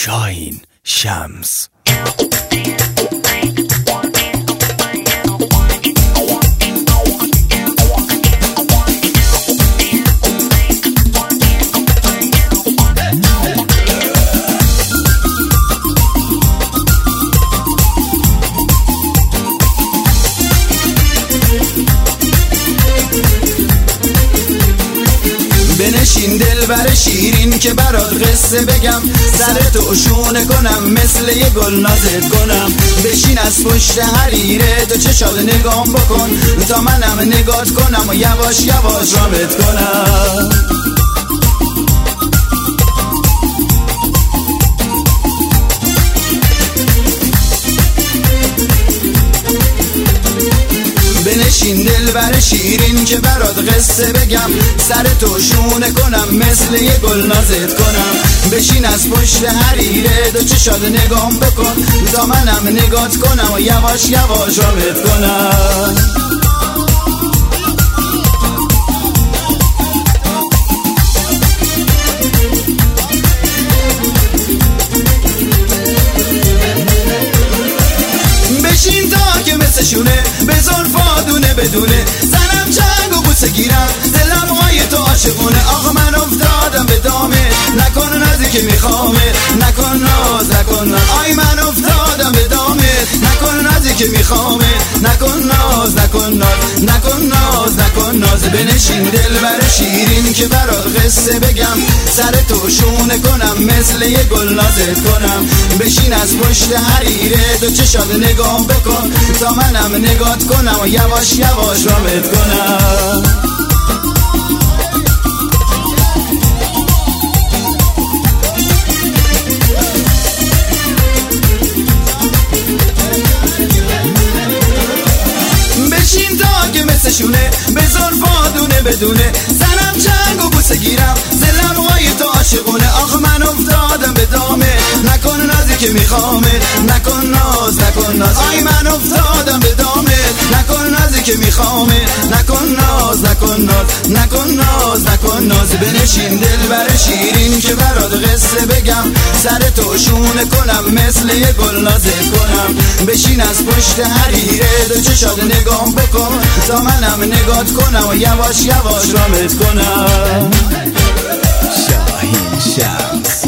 شاهین شمس. بنشین دلبر شیرین که برات قصه بگم، سرتو شونه کنم مثل یه گل نازت کنم. بشین از پشت حریره تو چشات نگام بکن تا منم نگات کنم و یواش یواش رابط کنم. بنشین دلبر شیرین که برات قصه بگم، سرتو شونه کنم مثل یه گل نازت کنم. بشین از پشت حریره دو چشات نگام بکن تا منم نگات کنم و یواش یواش رابط کنم. بشین تا که مثل شونه بزن فادونه بدونه، زنم چنگ و بوسه گیرم دلم های تو عاشقونه. آقا من افتادم به دامه، نکن نازی که میخوامه، نکن ناز نکن ناز. آی من افتادم به دامه، نکن نازی که میخوامه، نکن ناز نکن ناز، نکن ناز نکن ناز. بنشین دلبر شیرین که برات قصه بگم، سرتو شونه کنم مثل یه گل نازت کنم. بشین از پشت حریره دو چشات نگام بکن تا منم نگات کنم و یواش یواش رابط کنم. بشین تا که مثل شونه بزن فادونه بدونه، زنم چنگ و بوسه گیرم دلم های تو عاشقونه. آخ من افتادم به دامه، نکن نازی که میخوامه، نکن ناز نکن ناز. آی من افتادم به دامه، نکن نازی که میخوامه، نکن ناز نکن ناز، نکن ناز نکن ناز. بنشین دلبر شیرین که برات قصه بگم، سرتو شونه کنم مثل یه گل نازت کنم. بشین از پشت حریره دو چشات نگام بکن تا منم نگات کنم و یواش یواش رابط کنم. شاهین شمس.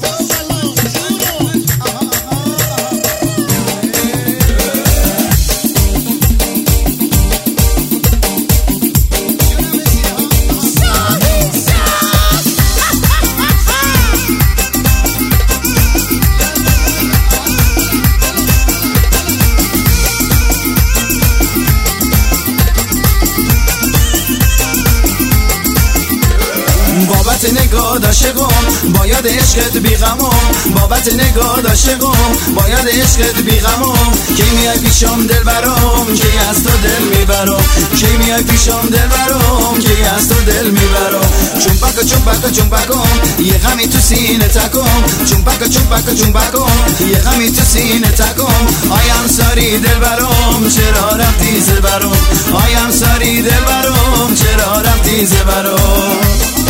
بابت نگاه عاشقم باید عشقت بیغمم، بابت نگاه عاشقم باید عشقت بیغمم. کی میای پیشم دلبرم کی از تو دل میبرم، کی میای پیشم دلبرم کی از تو دل میبرم. چومپکا چومپکا چومپکم یه غمی تو سینه تکم، چومپکا چومپکا چومپکم یه غمی تو سینه تکم. آیم ساری دلبرم چرا رفتی زبرم، آیم ساری دلبرم چرا رفتی زبرم.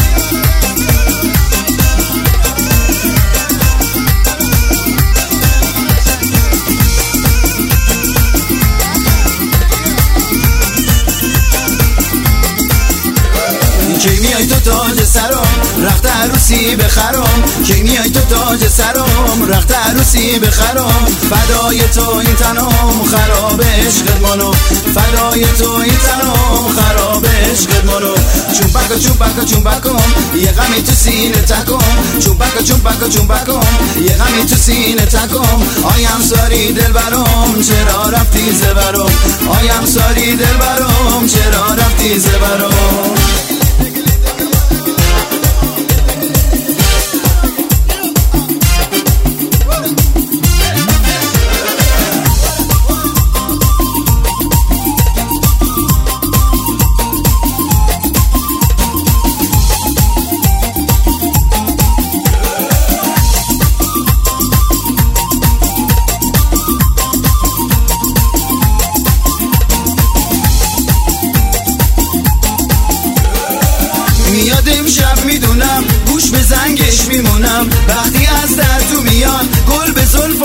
کی میای تو تاج سرم رخت عروسی بخرم، کی میای تو تاج سرم رخت عروسی بخرم. فدای تو این تنم خراب عشقت منو، فدای تو این تنم خراب عشقت منو. چومپکا چومپکا چومپکم یه غمی تو سینه تکم، چومپکا چومپکا چومپکم یه غمی تو سینه تکم. آیم ساری دلبرم چرا رفتی زبرم، آیم ساری دلبرم چرا رفتی زبرم.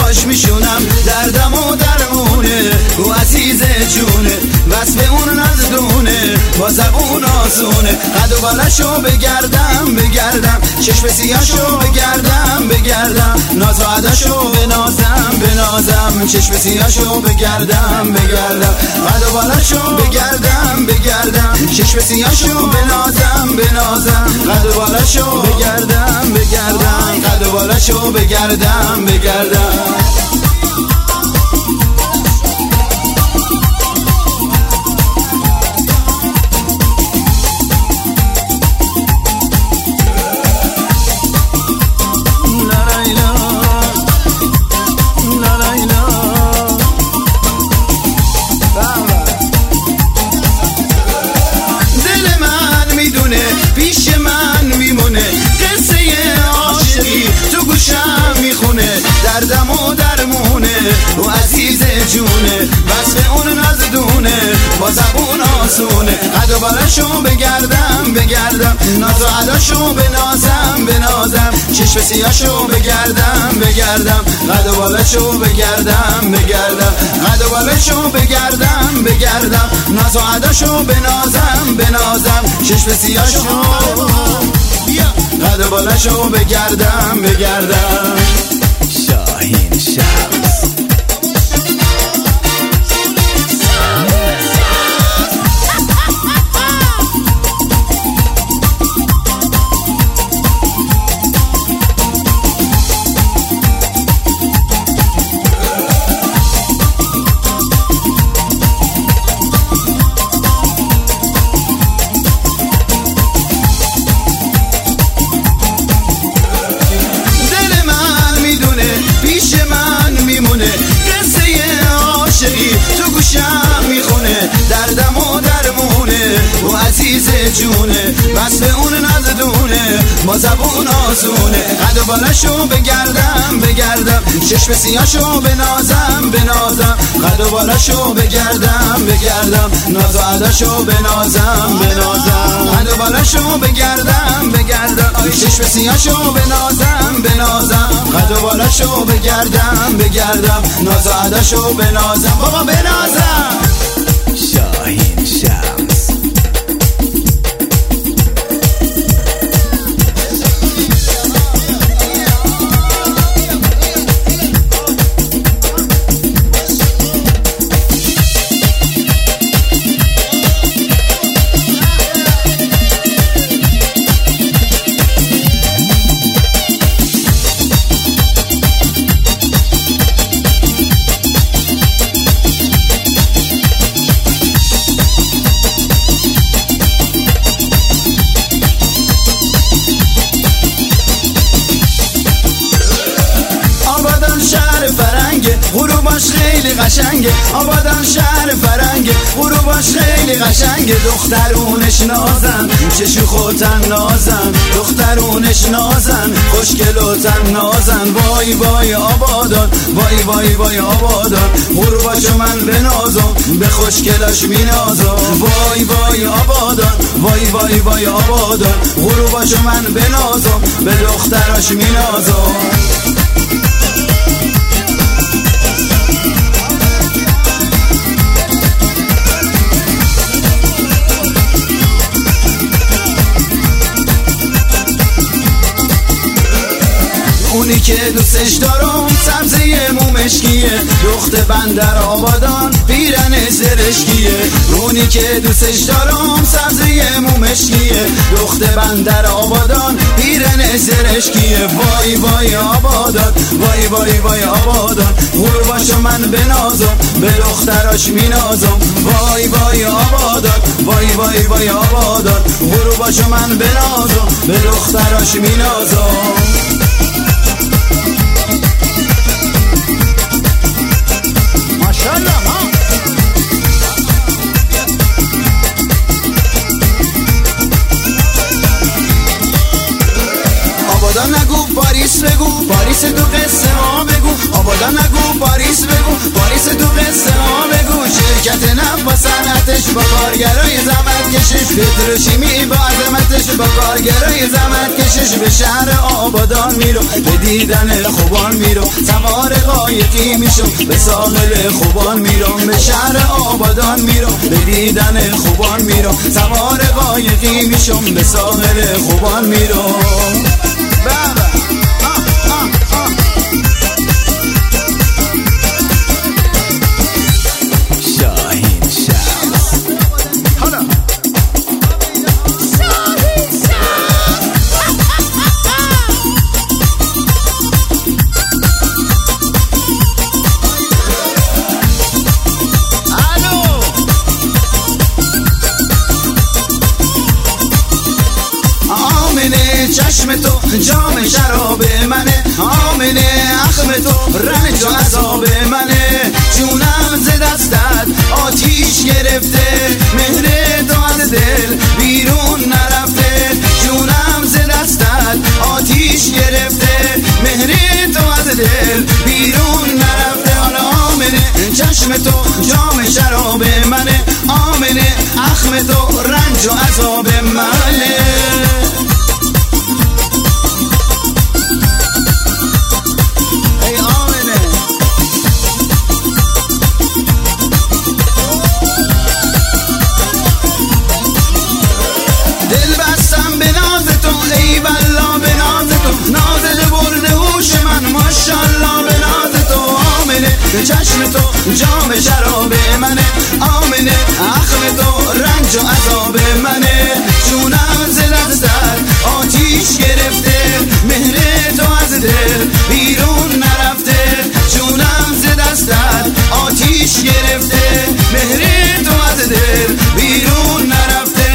باش میشونم دردم و درمونه او عزیز جونه وصف اون نزدونه با زبون آسونه قد و بالشو بگردم چشم سیاهشو بگردم ناز و عداشو بنازم چشم سیاهشو بگردم قد و بالشو بگردم چشم سیاهشو بنازم قد و بالشو بگردم قد و بالشو بگردم دردم و درمونه و عزیز جونه وصف اون نزدونه با زبون آسونه قد و بالشو بگردم ناز و عداشو بنازم چشم سیاهشو بگردم قد و بالشو بگردم قد و بالشو بگردم ناز و عداشو بنازم چشم سیاهشو قد و بالشو بگردم شاهین شمس. دردم و درمونه و عزیز جونه وصف اون نزدونه با زبون آسونه قد و بالشو بگردم چشم سیاهشو بنازم قد و بالشو بگردم ناز و عداشو بنازم قد و بالشو بگردم چشم سیاهشو بنازم قد و بالشو بگردم ناز و عداشو بنازم بابا بنازم شاهین شمس. غروباش خیلی قشنگه آبادان شهر فرنگه غروباش خیلی قشنگه دخترونش نازن چه شوخ و طنازن دخترونش نازن خوشگل و طنازن وای آبادان وای آبادان غروباشو من بنازم به خوشگلاش مینازم وای آبادان وای آبادان غروباشو من بنازم به دختراش مینازم اونی که دوستش دارم سبزه مومشکیه دخت بندر آبادان پیرن زرشکیه اونی که دوستش دارم سبزه مومشکیه دخت بندر آبادان پیرن زرشکیه وای آبادان وای آبادان غروباشو من بنازم به دختراش مینازم وای آبادان وای آبادان غروباشو من بنازم به دختراش مینازم آبادان نگو پاریس بگو پاریس تو قصه ها بگو آبادان نگو پاریس بگو پاریس تو قصه ها بگو شرکت نفت با صنعتش با کارگرای زحمت کشش پتروشیمی با عظمتش با کارگرای زحمت کشش به شهر آبادان میرو به دیدن خوبان میرو سوار قایقی میشم به ساحل خوبان میرم به شهر آبادان میرو به دیدن خوبان میرو سوار قایقی میشم به ساحل خوبان میرو بابا چشم تو جام شراب منه آمنه اخم تو رنج و عذاب منه جونم ز دستت آتیش گرفته مهر تو از دل بیرون نرفته جونم ز دستت آتیش گرفته مهر تو از دل بیرون نرفته حالا آمنه چشم تو جام شراب منه آمنه اخم تو رنج و عذاب منه چشم تو جام شراب منه آمنه اخم تو رنج و عذاب منه جونم ز دستت آتیش گرفته مهر تو از دل بیرون نرفته جونم ز دستت آتیش گرفته مهر تو از دل بیرون نرفته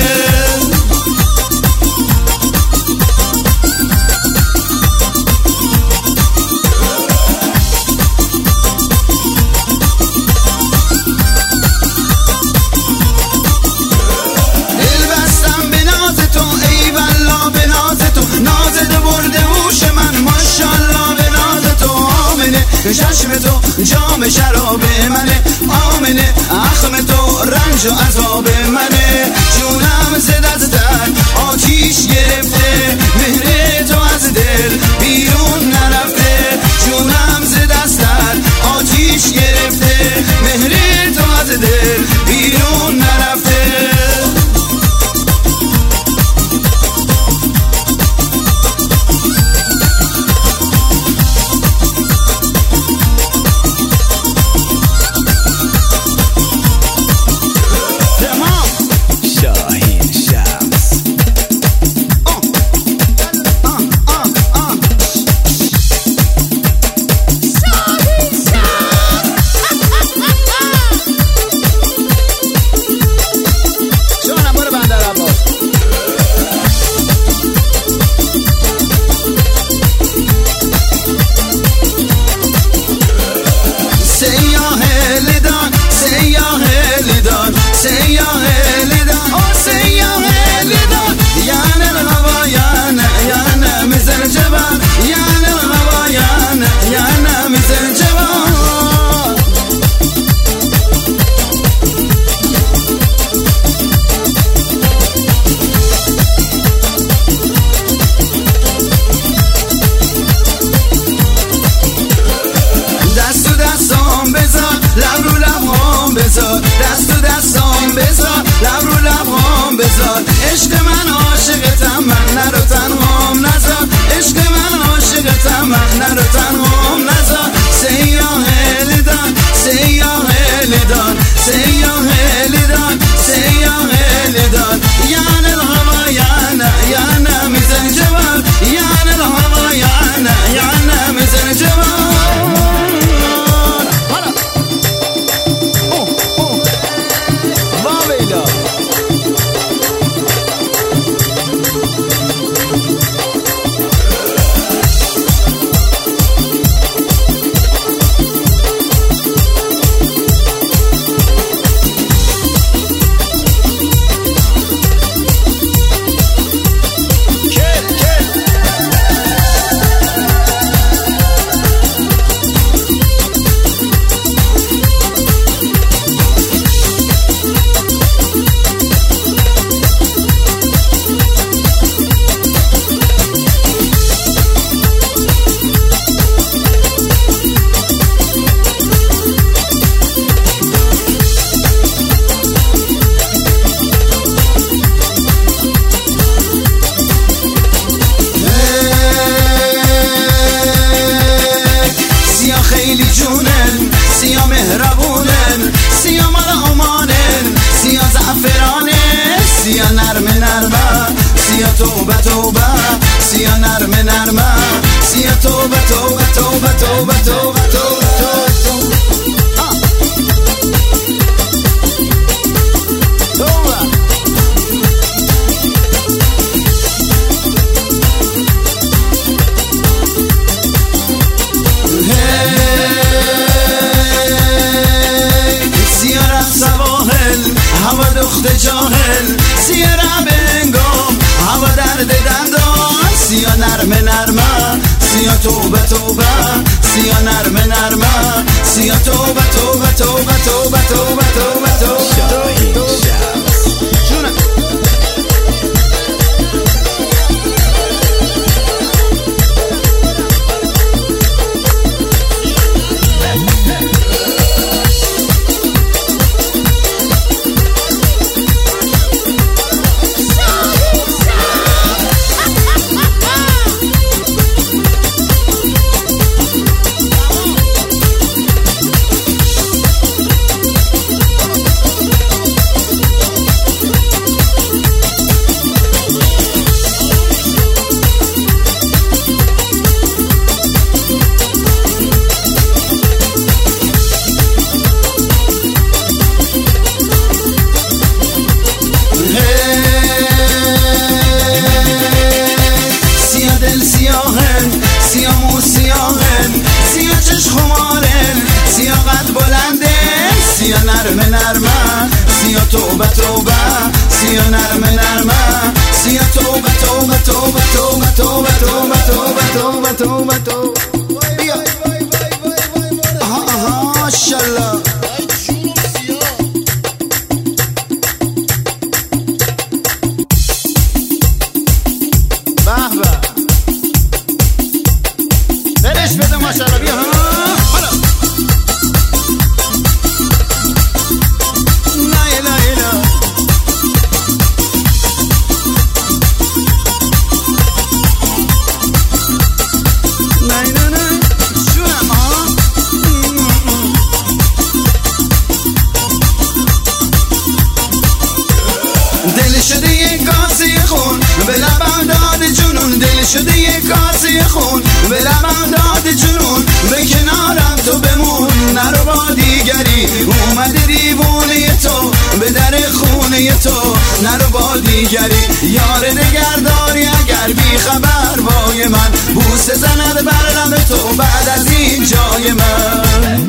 چشم تو جام شراب منه آمنه اخم تو رنج و عذاب منه جونم ز دستت آتیش گرفته مهر تو از دل بیرون نرفته جونم ز دستت آتیش گرفته مهر تو از دل بیرون نرفته توبه توبه سیا نرمه نرمه سیا توبه توبه توبه توبه توبه توبه هوا دخت جاهل سیا ربنگام هوا درد دندان سیا نرمه نرمه سیا توبه توبه سیا نرمه نرمه سیا توبه توبه توبه توبه توبه توبه توبه جونم سیا مو سیاهن سیا چش خمارن سیا قد بلنده سیا نرمه نرمه سیا توبه توبه سیا نرمه نرمه سیا توبه توبه توبه توبه توبه توبه توبه توبه توبه بیا آها آها ماشاءالله بده ماشاءالله بیا حالا لا اله الا نه نه نه جونم دل شده یک کاسه خون به لبم داد جنون دل شده یک کاسه خون به لبم داد جنون به کنارم تو بمون نرو با دیگری اومده دیوونه تو به در خونه تو نرو با دیگری یار نگهداری اگر بی خبر وای من بوسه زند بر لب تو بعد از این جای من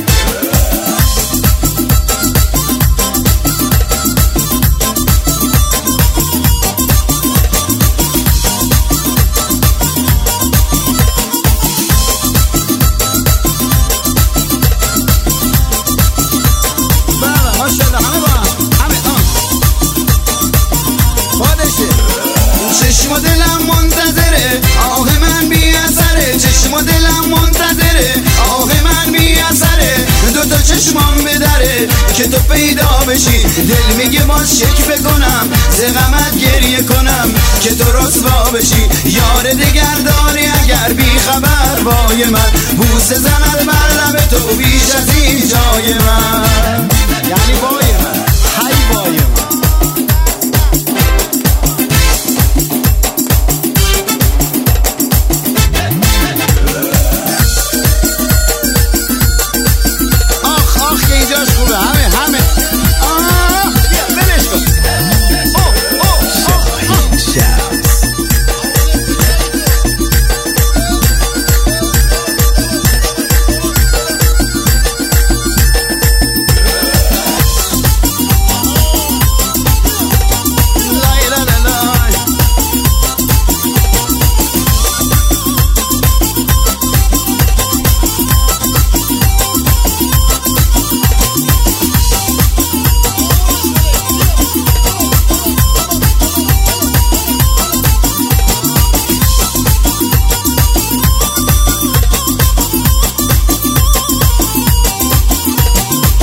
چشم دلم منتظره آه من بی اثره چشم دلم منتظره آه من بی اثره دوتا چشمام بدره که تو پیدا بشی دل میگه باز شک بکنم ز غمت گریه کنم که تو رسوا بشی یار دگر داری اگر بی خبر وای من بوسه زند بر لب تو بیش از این جای من یعنی وای من هی وای من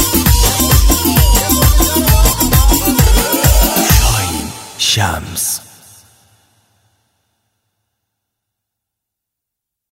Shams.